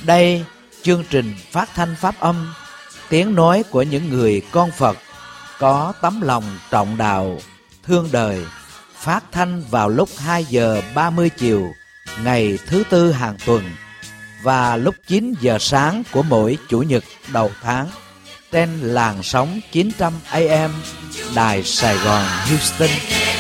Đây, chương trình phát thanh pháp âm, tiếng nói của những người con Phật có tấm lòng trọng đạo, thương đời, phát thanh vào lúc 2 giờ 30 chiều ngày thứ Tư hàng tuần và lúc 9 giờ sáng của mỗi Chủ nhật đầu tháng trên làn sóng 900 AM Đài Sài Gòn Houston.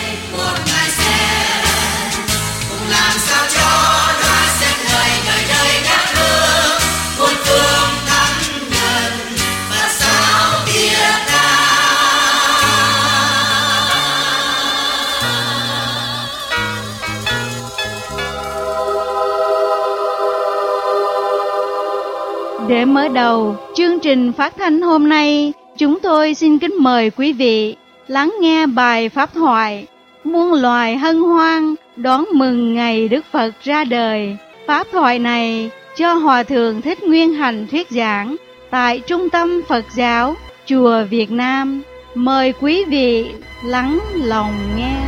Để mở đầu chương trình phát thanh hôm nay, chúng tôi xin kính mời quý vị lắng nghe bài pháp thoại Muôn loài hân hoan đón mừng ngày Đức Phật ra đời. Pháp thoại này cho Hòa Thượng Thích Nguyên Hành thuyết giảng tại Trung tâm Phật giáo Chùa Việt Nam. Mời quý vị lắng lòng nghe.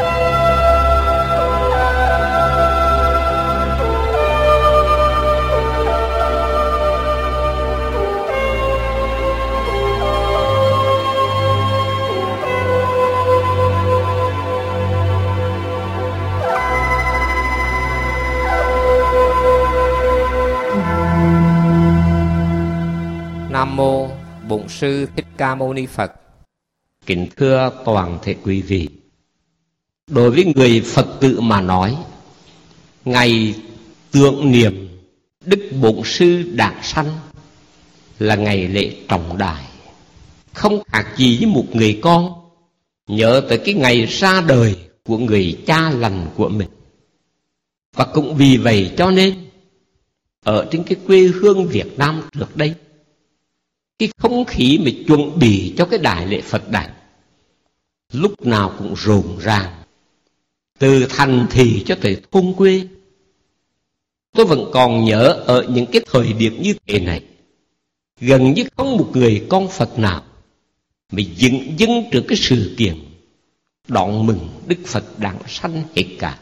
Nam mô Bổn Sư Thích Ca Mâu Ni Phật. Kính thưa toàn thể quý vị, đối với người Phật tử mà nói, ngày tưởng niệm Đức Bổn Sư Đản sanh là ngày lễ trọng đại, không khác gì với một người con nhớ tới cái ngày ra đời của người cha lành của mình. Và cũng vì vậy cho nên ở trên cái quê hương Việt Nam trước đây, cái không khí mà chuẩn bị cho cái đại lễ Phật đản lúc nào cũng rộn ràng, từ thành thị cho tới thôn quê. Tôi vẫn còn nhớ ở những cái thời điểm như thế này, gần như không một người con Phật nào mà dừng dưng trước cái sự kiện đón mừng Đức Phật đản sanh hết cả.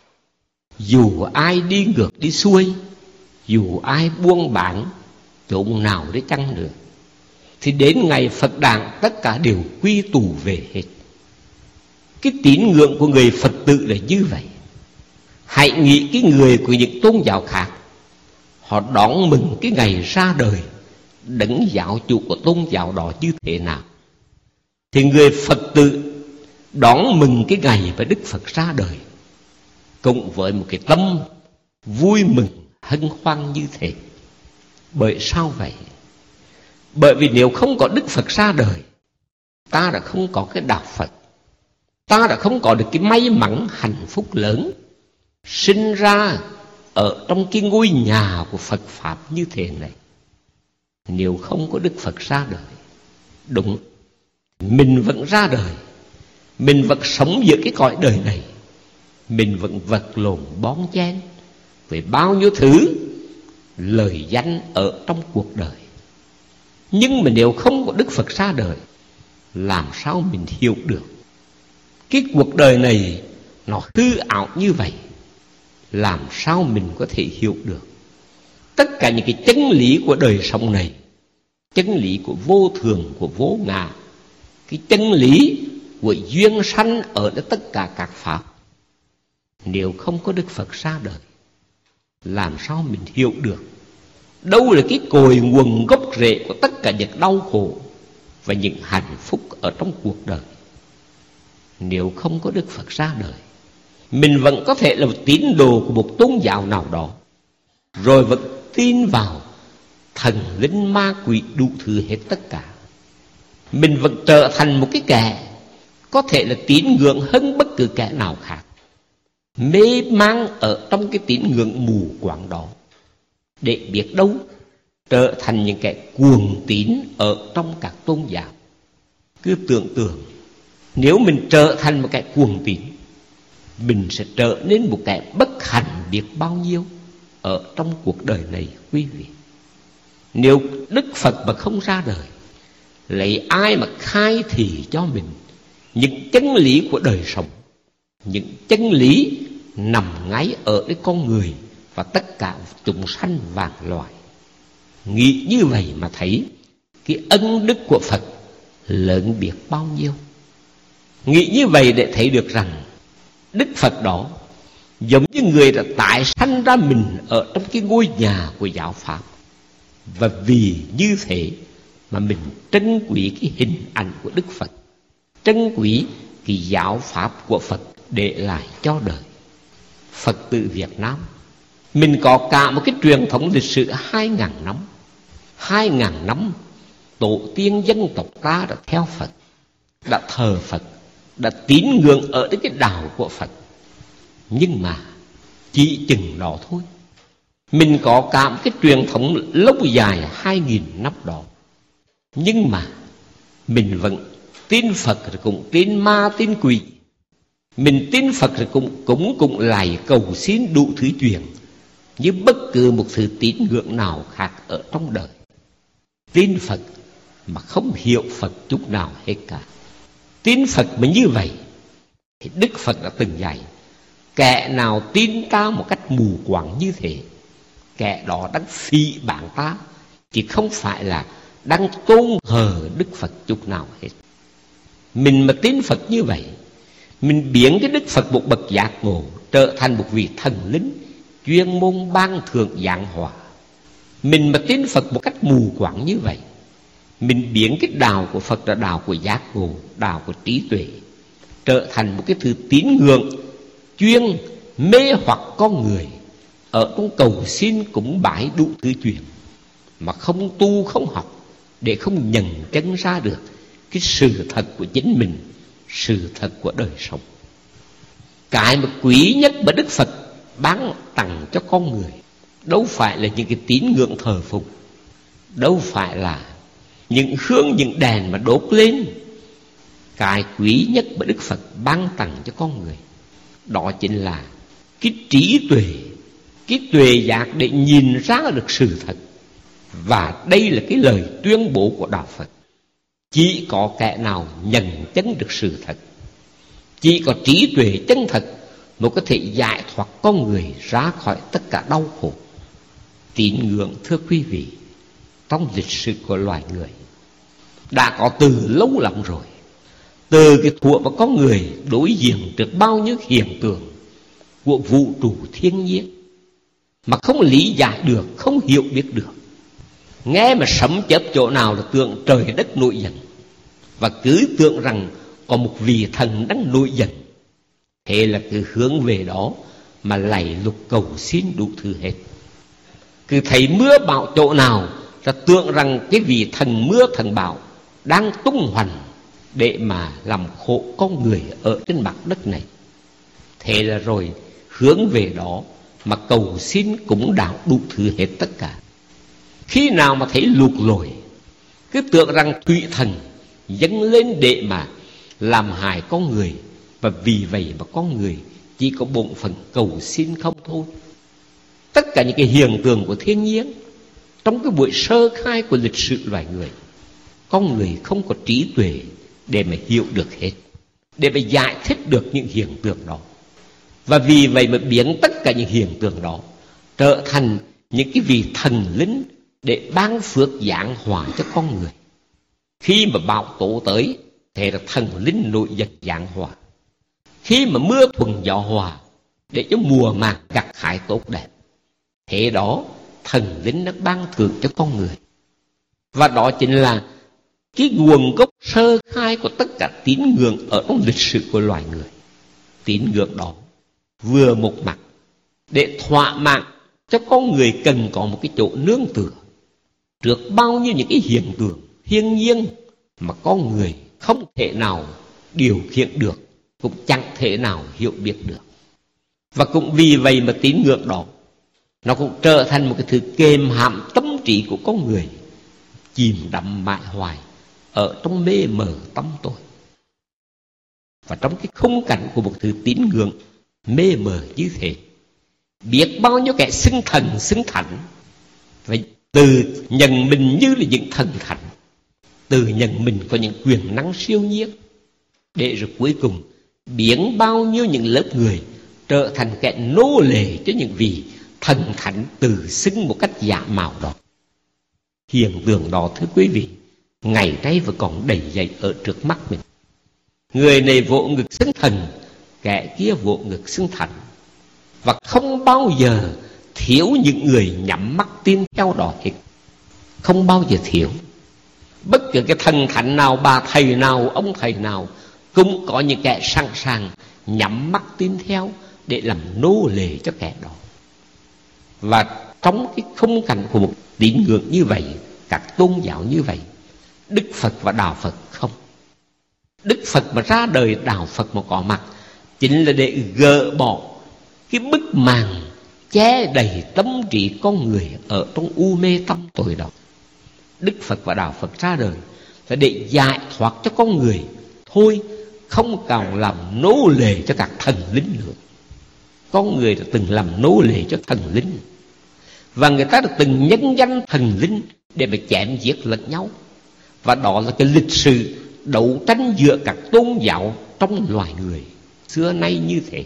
Dù ai đi ngược đi xuôi, dù ai buôn bán chỗ nào để chăng nữa, thì đến ngày Phật đản tất cả đều quy tụ về hết. Cái tín ngưỡng của người Phật tử là như vậy. Hãy nghĩ cái người của những tôn giáo khác, họ đón mừng cái ngày ra đời đấng giáo chủ của tôn giáo đó như thế nào, thì người Phật tử đón mừng cái ngày mà Đức Phật ra đời cùng với một cái tâm vui mừng hân hoan như thế. Bởi sao vậy? Bởi vì nếu không có Đức Phật ra đời, ta đã không có cái đạo Phật, ta đã không có được cái may mắn hạnh phúc lớn sinh ra ở trong cái ngôi nhà của Phật Pháp như thế này. Nếu không có Đức Phật ra đời, đúng, mình vẫn ra đời, mình vẫn sống giữa cái cõi đời này, mình vẫn vật lộn bón chen với bao nhiêu thứ lời danh ở trong cuộc đời. Nhưng mà nếu không có Đức Phật ra đời, làm sao mình hiểu được cái cuộc đời này nó hư ảo như vậy? Làm sao mình có thể hiểu được tất cả những cái chân lý của đời sống này, chân lý của vô thường, của vô ngã, cái chân lý của duyên sanh ở tất cả các pháp? Nếu không có Đức Phật ra đời, làm sao mình hiểu được đâu là cái cội nguồn gốc rễ của tất cả những đau khổ và những hạnh phúc ở trong cuộc đời? Nếu không có Đức Phật ra đời, mình vẫn có thể là một tín đồ của một tôn giáo nào đó, rồi vẫn tin vào thần linh ma quỷ đủ thứ hết tất cả. Mình vẫn trở thành một cái kẻ có thể là tín ngưỡng hơn bất cứ kẻ nào khác, mê mang ở trong cái tín ngưỡng mù quáng đó, để biết đâu trở thành những kẻ cuồng tín ở trong các tôn giáo. Cứ tưởng tượng nếu mình trở thành một kẻ cuồng tín, mình sẽ trở nên một kẻ bất hạnh biết bao nhiêu ở trong cuộc đời này quý vị. Nếu Đức Phật mà không ra đời, lấy ai mà khai thị cho mình những chân lý của đời sống, những chân lý nằm ngay ở cái con người và tất cả chúng sanh vạn loài? Nghĩ như vậy mà thấy cái ân đức của Phật lớn biết bao nhiêu. Nghĩ như vậy để thấy được rằng Đức Phật đó giống như người đã tái sanh ra mình ở trong cái ngôi nhà của giáo Pháp. Và vì như thế mà mình trân quý cái hình ảnh của Đức Phật, trân quý cái giáo Pháp của Phật để lại cho đời. Phật tử Việt Nam, mình có cả một cái truyền thống lịch sử 2.000 năm. 2.000 năm tổ tiên dân tộc ta đã theo Phật, đã thờ Phật, đã tín ngưỡng ở đến cái đạo của Phật. Nhưng mà chỉ chừng đó thôi. Mình có cả một cái truyền thống lâu dài 2.000 năm đó. Nhưng mà mình vẫn tin Phật rồi cũng tin ma tin quỷ. Mình tin Phật rồi cũng lại cầu xin đủ thứ chuyện, như bất cứ một thứ tín ngưỡng nào khác ở trong đời. Tin Phật mà không hiểu Phật chút nào hết cả. Tin Phật mà như vậy thì Đức Phật đã từng dạy, kẻ nào tin ta một cách mù quáng như thế, kẻ đó đang phỉ báng ta, chứ không phải là đang tôn thờ Đức Phật chút nào hết. Mình mà tin Phật như vậy, mình biến cái Đức Phật một bậc giác ngộ trở thành một vị thần linh chuyên môn ban thượng giảng hòa. Mình mà tin Phật một cách mù quáng như vậy, mình biến cái đạo của Phật là đạo của giác ngộ, đạo của trí tuệ, trở thành một cái thứ tín ngưỡng chuyên mê hoặc con người ở trong cầu xin cúng bái đủ thứ chuyện, mà không tu không học để không nhận chân ra được cái sự thật của chính mình, sự thật của đời sống. Cái mà quý nhất mà Đức Phật ban tặng cho con người đâu phải là những cái tín ngưỡng thờ phụng, đâu phải là những hương những đèn mà đốt lên. Cái quý nhất mà Đức Phật ban tặng cho con người đó chính là cái trí tuệ, cái tuệ giác để nhìn ra được sự thật. Và đây là cái lời tuyên bố của đạo Phật. Chỉ có kẻ nào nhận chân được sự thật, chỉ có trí tuệ chân thật mới có thể giải thoát con người ra khỏi tất cả đau khổ. Tín ngưỡng, thưa quý vị, trong lịch sử của loài người đã có từ lâu lắm rồi. Từ cái thuở mà con người đối diện được bao nhiêu hiện tượng của vũ trụ thiên nhiên mà không lý giải được, không hiểu biết được. Nghe mà sấm chớp chỗ nào là tưởng trời đất nổi giận, và cứ tưởng rằng có một vị thần đang nổi giận. Thế là cứ hướng về đó mà lạy lục cầu xin đủ thứ hết. Cứ thấy mưa bão chỗ nào là tưởng rằng cái vị thần mưa thần bão đang tung hoành để mà làm khổ con người ở trên mặt đất này. Thế là rồi hướng về đó mà cầu xin cũng đạo đủ thứ hết tất cả. Khi nào mà thấy lụt lội, cứ tưởng rằng thủy thần dâng lên để mà làm hại con người, và vì vậy mà con người chỉ có bổn phận cầu xin không thôi. Tất cả những cái hiện tượng của thiên nhiên trong cái buổi sơ khai của lịch sử loài người, con người không có trí tuệ để mà hiểu được hết, để mà giải thích được những hiện tượng đó. Và vì vậy mà biến tất cả những hiện tượng đó trở thành những cái vị thần linh để ban phước giáng hòa cho con người. Khi mà bão tố tới, thế là thần linh nổi giận giáng hòa. Khi mà mưa thuận gió hòa, để cho mùa màng gặt hái tốt đẹp, thế đó thần linh nó ban thưởng cho con người. Và đó chính là cái nguồn gốc sơ khai của tất cả tín ngưỡng ở trong lịch sử của loài người. Tín ngưỡng đó vừa một mặt để thỏa mãn cho con người cần có một cái chỗ nương tựa trước bao nhiêu những cái hiện tượng thiên nhiên mà con người không thể nào điều khiển được, cũng chẳng thể nào hiểu biết được. Và cũng vì vậy mà tín ngưỡng đó nó cũng trở thành một cái thứ kềm hãm tâm trí của con người, chìm đắm mãi hoài ở trong mê mờ tâm tối. Và trong cái khung cảnh của một thứ tín ngưỡng mê mờ như thế, biết bao nhiêu kẻ xưng thần xưng thánh, và từ nhận mình như là những thần thánh, từ nhận mình có những quyền năng siêu nhiên, để rồi cuối cùng biến bao nhiêu những lớp người trở thành kẻ nô lệ cho những vị thần thánh tự xưng một cách giả mạo đó. Hiện tượng đó thưa quý vị, ngày nay vẫn còn đầy dậy ở trước mắt mình. Người này vỗ ngực xưng thần, kẻ kia vỗ ngực xưng thần. Và không bao giờ thiếu những người nhắm mắt tin theo đó hết. Không bao giờ thiếu. Bất cứ cái thần thánh nào, bà thầy nào, ông thầy nào cũng có những kẻ sẵn sàng nhắm mắt tin theo để làm nô lệ cho kẻ đó. Và trong cái khung cảnh của một tín ngưỡng như vậy, các tôn giáo như vậy, Đức Phật và Đạo Phật không. Đức Phật mà ra đời, Đạo Phật mà có mặt, chính là để gỡ bỏ cái bức màn che đầy tâm trí con người ở trong u mê tâm tối đó. Đức Phật và Đạo Phật ra đời là để giải thoát cho con người thôi, không còn làm nô lệ cho các thần linh nữa. Con người đã từng làm nô lệ cho thần linh, và người ta đã từng nhân danh thần linh để mà chém giết lẫn nhau. Và đó là cái lịch sử đấu tranh giữa các tôn giáo trong loài người xưa nay như thế.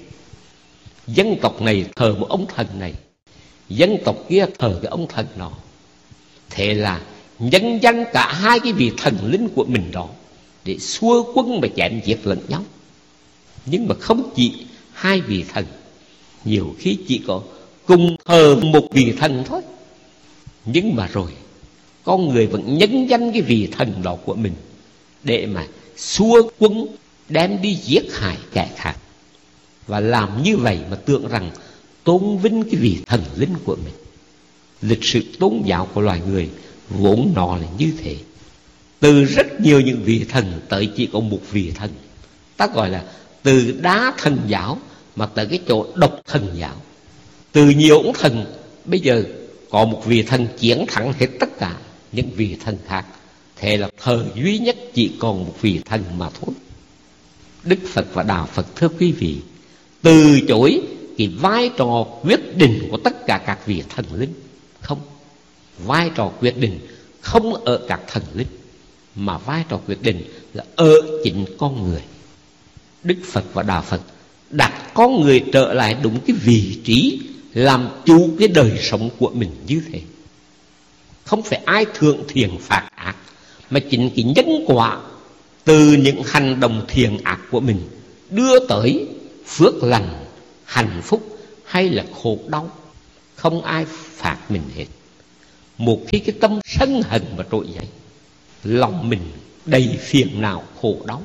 Dân tộc này thờ một ông thần này, dân tộc kia thờ cái ông thần đó. Thế là nhân danh cả hai cái vị thần linh của mình đó để xua quân và chém giết lẫn nhau. Nhưng mà không chỉ hai vị thần, nhiều khi chỉ có cùng thờ một vị thần thôi. Nhưng mà rồi con người vẫn nhân danh cái vị thần đó của mình để mà xua quân đem đi giết hại kẻ khác. Và làm như vậy mà tưởng rằng tôn vinh cái vị thần linh của mình. Lịch sử tôn giáo của loài người vốn nó là như thế. Từ rất nhiều những vị thần tới chỉ có một vị thần. Ta gọi là từ đá thần giáo mà tới cái chỗ độc thần giáo. Từ nhiều ông thần bây giờ có một vị thần chiến thắng hết tất cả những vị thần khác. Thế là thờ duy nhất chỉ còn một vị thần mà thôi. Đức Phật và Đạo Phật thưa quý vị, từ chối cái vai trò quyết định của tất cả các vị thần linh. Không, vai trò quyết định không ở các thần linh, mà vai trò quyết định là ở chính con người. Đức Phật và Đạo Phật đặt con người trở lại đúng cái vị trí làm chủ cái đời sống của mình như thế. Không phải ai thượng thiện phạt ác, mà chính cái nhân quả từ những hành động thiện ác của mình đưa tới phước lành, hạnh phúc hay là khổ đau. Không ai phạt mình hết. Một khi cái tâm sân hận mà trỗi dậy, lòng mình đầy phiền não khổ đau.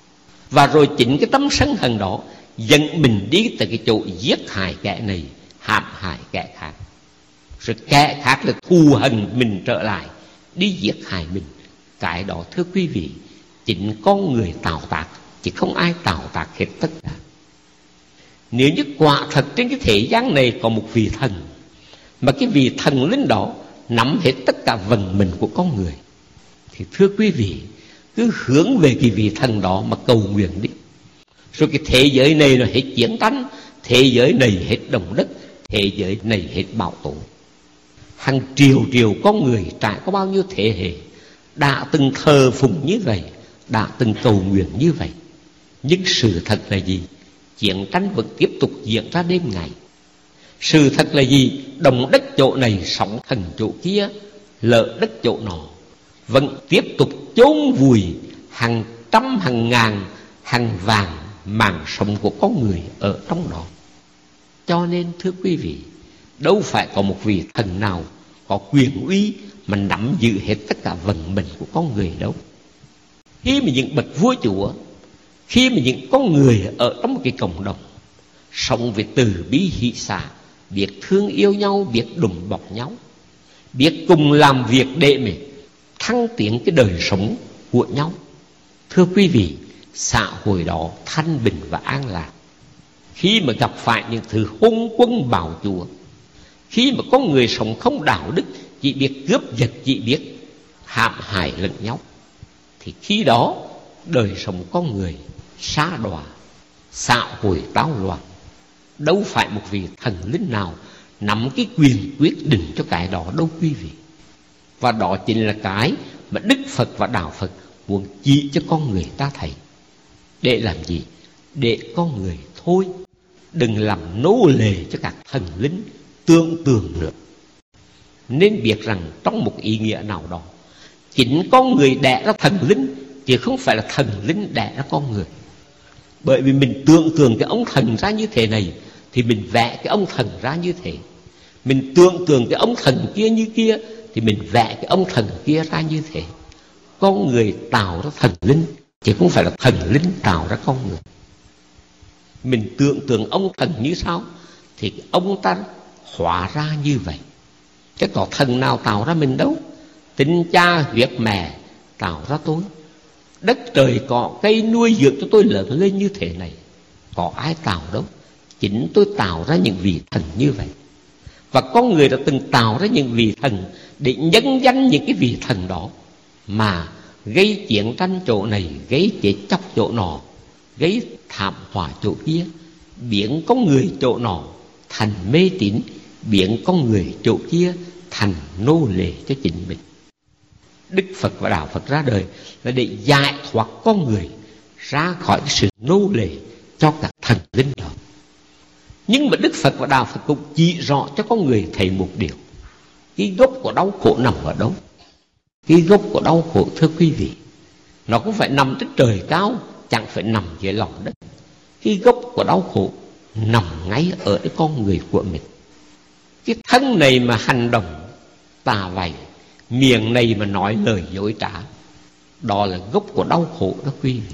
Và rồi chính cái tâm sân hận đó dẫn mình đi tới cái chỗ giết hại kẻ này, hãm hại kẻ khác. Rồi kẻ khác là thù hận mình trở lại, đi giết hại mình. Cái đó thưa quý vị, chính con người tạo tác, chứ không ai tạo tác hết tất cả. Nếu như quả thật trên cái thế gian này có một vị thần, mà cái vị thần linh đó nắm hết tất cả vận mệnh của con người, thì thưa quý vị, cứ hướng về cái vị thần đó mà cầu nguyện đi. Rồi cái thế giới này là hết chiến tranh, thế giới này hết động đất, thế giới này hết bão tố. Hàng triệu triệu con người trải có bao nhiêu thế hệ đã từng thờ phụng như vậy, đã từng cầu nguyện như vậy. Nhưng sự thật là gì? Chiến tranh vẫn tiếp tục diễn ra đêm ngày. Sự thật là gì? Động đất chỗ này, sóng thần chỗ kia, lở đất chỗ nọ, vẫn tiếp tục chôn vùi hàng trăm, hàng ngàn, hàng vàng mạng sống của con người ở trong đó. Cho nên thưa quý vị, đâu phải có một vị thần nào có quyền uy mà nắm giữ hết tất cả vận mệnh của con người đâu. Khi mà những bậc vua chúa, khi mà những con người ở trong một cái cộng đồng sống với từ bi hỷ xả, biết thương yêu nhau, biết đùm bọc nhau, biết cùng làm việc để mà thăng tiến cái đời sống của nhau, thưa quý vị, xã hội đó thanh bình và an lạc. Khi mà gặp phải những thứ hung quân bạo chúa, khi mà có người sống không đạo đức, chỉ biết cướp giật, chỉ biết hãm hại lẫn nhau, thì khi đó đời sống con người sa đọa, xã hội táo loạn. Đâu phải một vị thần linh nào nắm cái quyền quyết định cho cái đó đâu quý vị. Và đó chính là cái mà Đức Phật và Đạo Phật muốn chỉ cho con người ta thấy. Để làm gì? Để con người thôi đừng làm nô lệ cho các thần linh tương tượng nữa. nên biết rằng trong một ý nghĩa nào đó, chính con người đẻ ra thần linh, chứ không phải là thần linh đẻ ra con người. Bởi vì mình tưởng tượng cái ông thần ra như thế này, thì mình vẽ cái ông thần ra như thế. Mình tưởng tượng cái ông thần kia như kia, thì mình vẽ cái ông thần kia ra như thế. Con người tạo ra thần linh, chứ không phải là thần linh tạo ra con người. Mình tưởng tượng ông thần như sao, thì ông ta hóa ra như vậy. Chứ có thần nào tạo ra mình đâu. Tinh cha huyết mẹ tạo ra tôi. Đất trời cỏ cây nuôi dưỡng cho tôi lớn lên như thế này, có ai tạo đâu. Chính tôi tạo ra những vị thần như vậy. Và con người đã từng tạo ra những vị thần để nhân danh những cái vị thần đó mà gây chiến tranh chỗ này, gây chết chóc chỗ nọ, gây thảm họa chỗ kia, biến con người chỗ nọ thành mê tín, biến con người chỗ kia thành nô lệ cho chính mình. Đức Phật và Đạo Phật ra đời là để giải thoát con người ra khỏi cái sự nô lệ cho các thần linh đó. Nhưng mà Đức Phật và Đạo Phật cũng chỉ rõ cho con người thấy một điều: cái gốc của đau khổ nằm ở đâu? Cái gốc của đau khổ, thưa quý vị, nó cũng phải nằm trên trời cao, chẳng phải nằm dưới lòng đất. Cái gốc của đau khổ nằm ngay ở cái con người của mình. Cái thân này mà hành động tà vầy, miệng này mà nói lời dối trá, đó là gốc của đau khổ đó quý vị.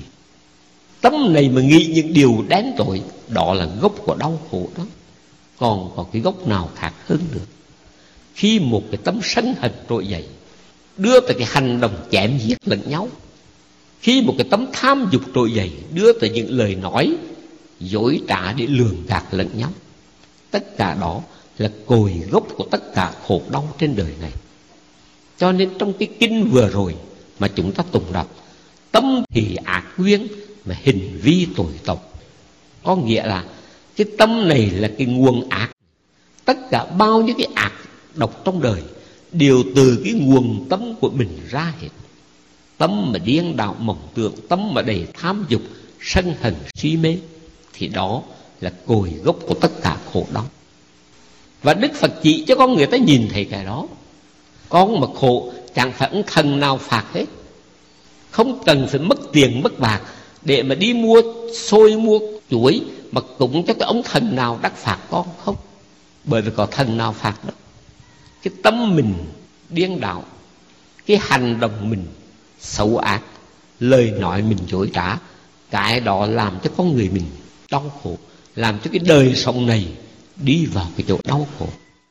Tâm này mà nghĩ những điều đen tối, đó là gốc của đau khổ đó. Còn có cái gốc nào khác hơn nữa? Khi một cái tâm sân hận trỗi dậy, đưa tới cái hành động chém giết lẫn nhau. Khi một cái tấm tham dục trỗi dậy, đưa tới những lời nói dối trá để lường gạt lẫn nhau. Tất cả đó là cội gốc của tất cả khổ đau trên đời này. Cho nên trong cái kinh vừa rồi mà chúng ta tụng đọc, tâm thì ác nguyên mà hình vi tội tộc, có nghĩa là cái tâm này là cái nguồn ác. Tất cả bao nhiêu cái ác độc trong đời đều từ cái nguồn tâm của mình ra hết. Tâm mà điên đạo mộng tưởng, tâm mà đầy tham dục, sân hận, si mê, thì đó là cội gốc của tất cả khổ đau. Và Đức Phật chỉ cho con người ta nhìn thấy cái đó. Con mà khổ chẳng phải ông thần nào phạt hết. Không cần phải mất tiền mất bạc để mà đi mua xôi mua chuối mà cũng cho cái ông thần nào đắc phạt con không. Bởi vì có thần nào phạt đâu. Cái tâm mình điên đảo, cái hành động mình xấu ác, lời nói mình dối trá, cái đó làm cho con người mình đau khổ, làm cho cái đời sống này đi vào cái chỗ đau khổ.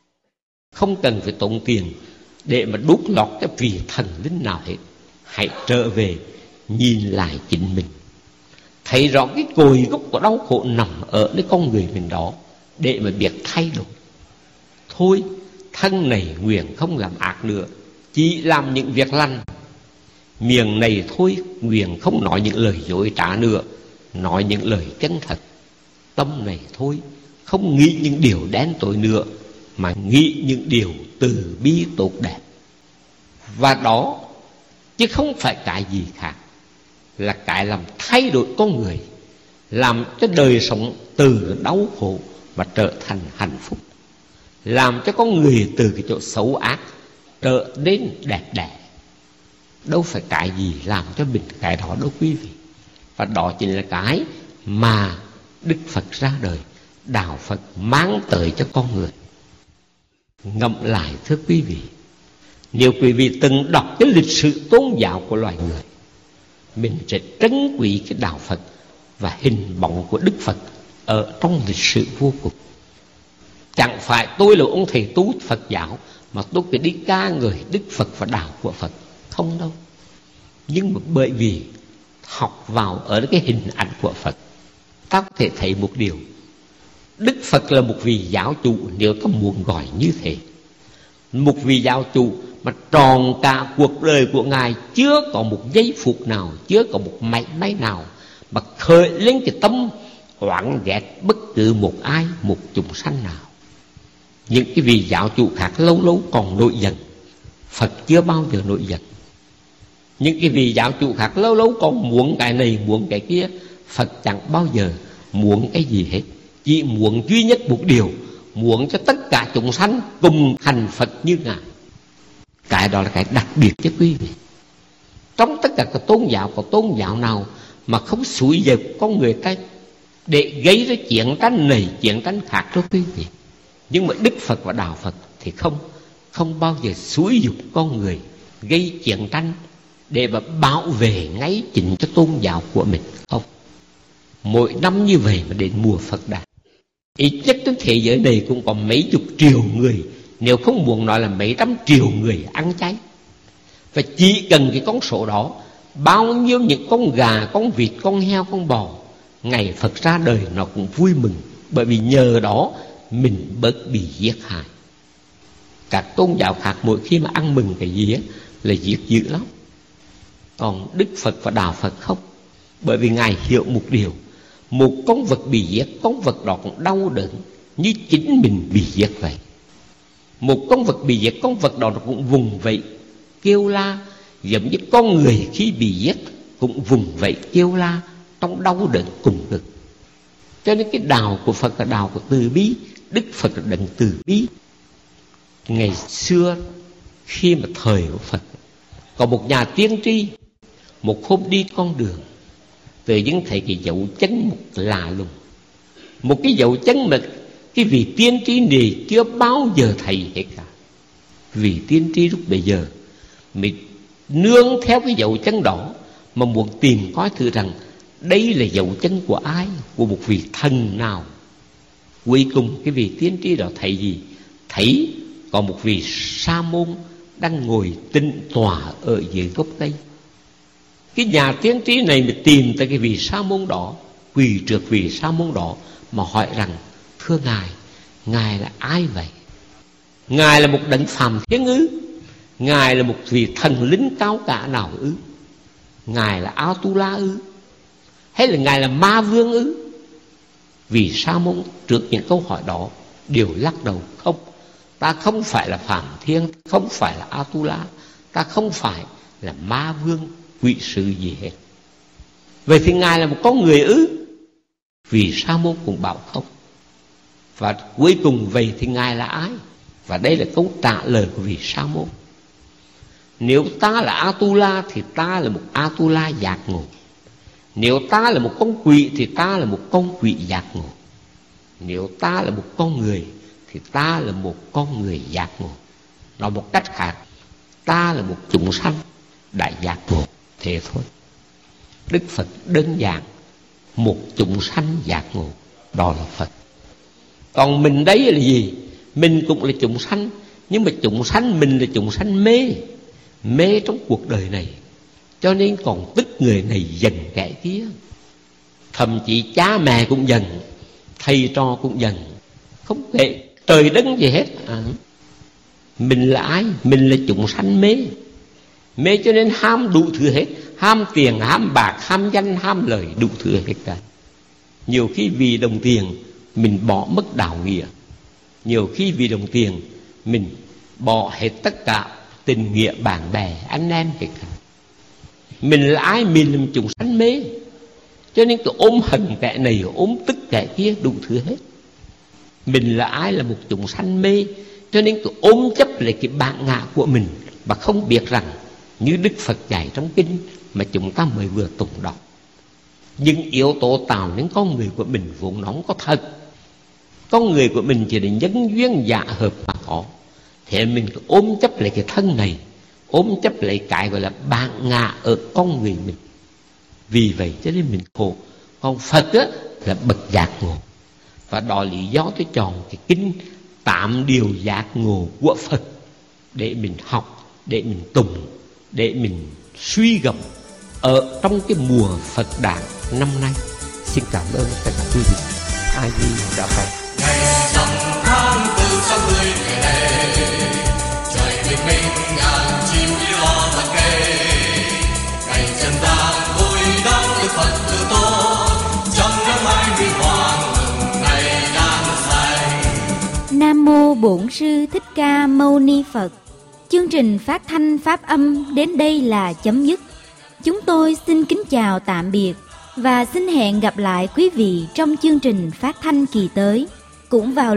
Không cần phải tốn tiền để mà đút lót cái vị thần linh nào hết. Hãy trở về nhìn lại chính mình, thấy rõ cái cội gốc của đau khổ nằm ở nơi con người mình đó, để mà biết thay đổi. Thôi, thân này nguyện không làm ác nữa, chỉ làm những việc lành. Miệng này thôi nguyện không nói những lời dối trá nữa, nói những lời chân thật. Tâm này thôi không nghĩ những điều đen tối nữa, mà nghĩ những điều từ bi tốt đẹp. Và đó chứ không phải cái gì khác, là cái làm thay đổi con người, làm cho đời sống từ đau khổ và trở thành hạnh phúc, làm cho con người từ cái chỗ xấu ác trở nên đẹp đẽ. Đâu phải cái gì làm cho mình cái đó đâu quý vị. Và đó chính là cái mà Đức Phật ra đời, Đạo Phật mang tới cho con người. Ngẫm lại thưa quý vị, nếu quý vị từng đọc cái lịch sử tôn giáo của loài người, mình sẽ trân quý cái Đạo Phật và hình bóng của Đức Phật ở trong lịch sử vô cùng. Chẳng phải tôi là ông thầy tu Phật giáo mà tôi phải đi ca ngợi Đức Phật và đạo của Phật, không đâu. Nhưng mà bởi vì học vào ở cái hình ảnh của Phật, ta có thể thấy một điều: Đức Phật là một vị giáo chủ, nếu ta muốn gọi như thế. Một vị giáo chủ mà tròn cả cuộc đời của Ngài, chưa có một giây phút nào, chưa có một mảy may nào mà khởi lên cái tâm oán ghét bất cứ một ai, một chúng sanh nào. Những cái vị giáo chủ khác lâu lâu còn nổi giận, Phật chưa bao giờ nổi giận. Những cái vị giáo chủ khác lâu lâu còn muốn cái này muốn cái kia, Phật chẳng bao giờ muốn cái gì hết. Chỉ muốn duy nhất một điều, muốn cho tất cả chúng sanh cùng thành Phật như Ngài. Cái đó là cái đặc biệt chứ quý vị. Trong tất cả các tôn giáo, có tôn giáo nào mà không xúi giục con người ta để gây ra chiến tranh này chiến tranh khác đó quý vị. Nhưng mà Đức Phật và Đạo Phật thì không bao giờ xúi giục con người gây chiến tranh để mà bảo vệ ngay chính cho tôn giáo của mình. Không. Mỗi năm như vậy mà đến mùa Phật Đản, ít nhất trên thế giới này cũng có mấy chục triệu người, nếu không muốn nói là mấy trăm triệu người ăn chay. Và chỉ cần cái con số đó, bao nhiêu những con gà, con vịt, con heo, con bò, ngày Phật ra đời nó cũng vui mừng. Bởi vì nhờ đó mình bớt bị giết hại. Các tôn giáo khác mỗi khi mà ăn mừng cái gì ấy, là giết dữ lắm. Còn Đức Phật và Đạo Phật không. Bởi vì Ngài hiểu một điều, một con vật bị giết, con vật đó cũng đau đớn như chính mình bị giết vậy. Một con vật bị giết, con vật đó nó cũng vùng vẫy kêu la, giống như con người khi bị giết cũng vùng vẫy kêu la trong đau đớn cùng cực. Cho nên cái đạo của Phật là đạo của từ bi. Đức Phật là đấng từ bi. Ngày xưa khi mà thời của Phật, có một nhà tiên tri, một hôm đi con đường, tự dưng thấy cái dấu chân một lạ lùng, một cái dấu chân mà cái vị tiên tri này chưa bao giờ thấy hết cả. Vị tiên tri lúc bấy giờ mới nương theo cái dấu chân đó mà muốn tìm coi thử rằng đây là dấu chân của ai, của một vị thần nào. Cuối cùng cái vị tiên tri đó thấy gì? Thấy có một vị sa môn đang ngồi tĩnh tọa ở dưới gốc cây. Cái nhà tiên tri này mới tìm tới cái vị sa môn đó, quỳ trước vị sa môn đó mà hỏi rằng: thưa Ngài, Ngài là ai vậy? Ngài là một đấng phàm thiên ư? Ngài là một vị thần linh cao cả nào ư? Ngài là Atula ư? Hay là Ngài là Ma Vương ư? Vì sa môn trước những câu hỏi đó đều lắc đầu: không, ta không phải là phàm thiên, không phải là Atula, ta không phải là Ma Vương, quỷ sự gì hết. Vậy thì Ngài là một con người ư? Vì sa môn cũng bảo không. Và cuối cùng vậy thì Ngài là ai? Và đây là câu trả lời của vị sa môn: nếu ta là Atula thì ta là một Atula giác ngộ. Nếu ta là một con quỷ thì ta là một con quỷ giác ngộ. Nếu ta là một con người thì ta là một con người giác ngộ. Nói một cách khác, ta là một chúng sanh đã giác ngộ. Thế thôi. Đức Phật đơn giản, một chúng sanh giác ngộ, đó là Phật. Còn mình đấy là gì? Mình cũng là chúng sanh, nhưng mà chúng sanh mình là chúng sanh mê. Mê trong cuộc đời này, cho nên còn tức người này giận kẻ kia. Thậm chí cha mẹ cũng giận, thầy trò cũng giận, không kể trời đất gì hết. Mình là ai? Mình là chúng sanh mê. Mê cho nên ham đủ thứ hết. Ham tiền, ham bạc, ham danh, ham lời, đủ thứ hết cả. Nhiều khi vì đồng tiền mình bỏ mất đạo nghĩa. Nhiều khi vì đồng tiền mình bỏ hết tất cả tình nghĩa bạn bè, anh em hết cả. Mình là ai? Mình là một chúng sanh mê. Cho nên cứ ôm hận kẻ này, ôm tức kẻ kia, đủ thứ hết. Mình là ai? Là một chúng sanh mê. Cho nên cứ ôm chấp lại cái bản ngã của mình, mà không biết rằng như Đức Phật dạy trong kinh mà chúng ta mới vừa tụng đọc, những yếu tố tạo nên con người của mình vốn nó không có thật. Con người của mình chỉ là nhân duyên dạ hợp mà có. Thế mình cứ ôm chấp lại cái thân này, ôm chấp lại cái gọi là bản ngã ở con người mình. Vì vậy cho nên mình khổ. Còn Phật á, là bậc giác ngộ. Và đó lý do tôi chọn cái kinh 8 điều giác ngộ của Phật để mình học, để mình tụng, để mình suy gẫm ở trong cái mùa Phật Đản năm nay. Xin cảm ơn tất cả quý vị. A Di Đà Phật. Ngày rằm tháng tư 60 ngày này, trời bình minh ngàn chim đi lo thật cây. Ngày trần gian vui đón Đức Phật từ tôn, trong năm mai huy hoàng mừng ngày đang say. Nam mô Bổn Sư Thích Ca Mâu Ni Phật. Chương trình phát thanh pháp âm đến đây là chấm dứt. Chúng tôi xin kính chào tạm biệt và xin hẹn gặp lại quý vị trong chương trình phát thanh kỳ tới, cũng vào lúc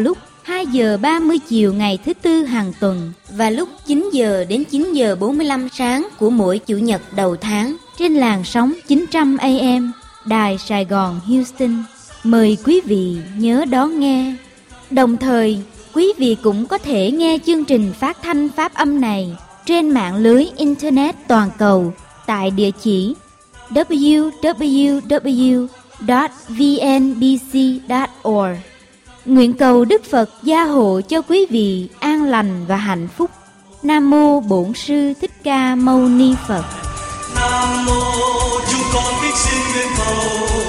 2 giờ 30 chiều ngày thứ Tư hàng tuần và lúc 9 giờ đến 9 giờ 45 sáng của mỗi Chủ nhật đầu tháng trên làn sóng 900 AM, Đài Sài Gòn Houston. Mời quý vị nhớ đón nghe. Đồng thời, quý vị cũng có thể nghe chương trình phát thanh pháp âm này trên mạng lưới Internet toàn cầu tại địa chỉ www.vnbc.org. Nguyện cầu Đức Phật gia hộ cho quý vị an lành và hạnh phúc. Nam mô Bổn Sư Thích Ca Mâu Ni Phật. Nam mô chúng con kính xin nguyện cầu